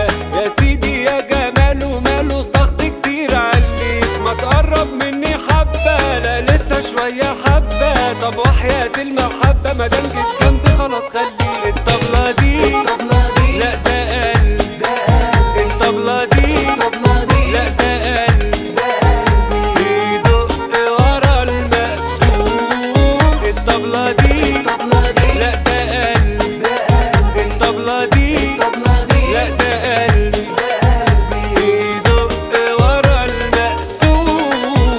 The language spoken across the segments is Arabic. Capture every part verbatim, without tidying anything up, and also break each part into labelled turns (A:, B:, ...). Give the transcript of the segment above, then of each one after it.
A: رايقة يا سيدي يا جماله ماله ضغط كتير عليك، ما تقرب مني حبة لا لسه شوية حبة، طب وحياة المحبة مادام جيت جنبي خلاص خليك. الطبلة دي لا ده قلب، الطبلة دي لا ده قلب بيدق ورا المقسوم، الطبلة دي لا ده قلب، الطبلة دي لا ده قلب بيدق ورا المقسوم.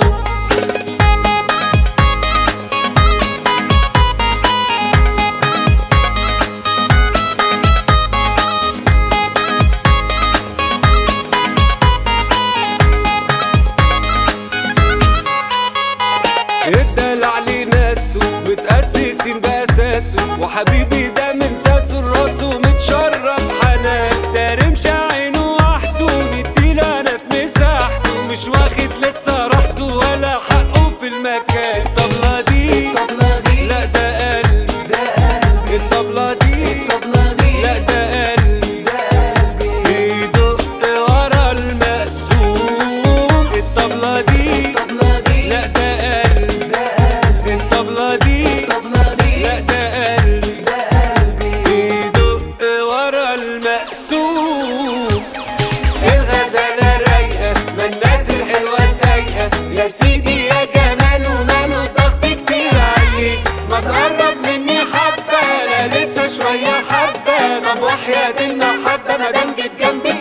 A: الدلع ليه ناسه متأسسين بأساسه، وحبيبي ده من ساسه لراسه متشرب حنان، ده رمش عينه وحده نديله ناس مساحته، مش واخد لسه راحته ولا حقه في المكان. الطبلة دي لا ده قلب، الطبلة دي لا ده قلب بيدق ورا المقسوم، الطبلة دي لا ده قلب، الطبلة دي لا ده قلب بيدق ورا المقسوم. الغزالة رايقة ما الناس الحلوة سايقة يا سيدي يا جماله ماله ضغط كتير عليك، ما تقرب مني حبة لا لسه شوية حبة، طب وحياة المحبة مادام جيت جنبي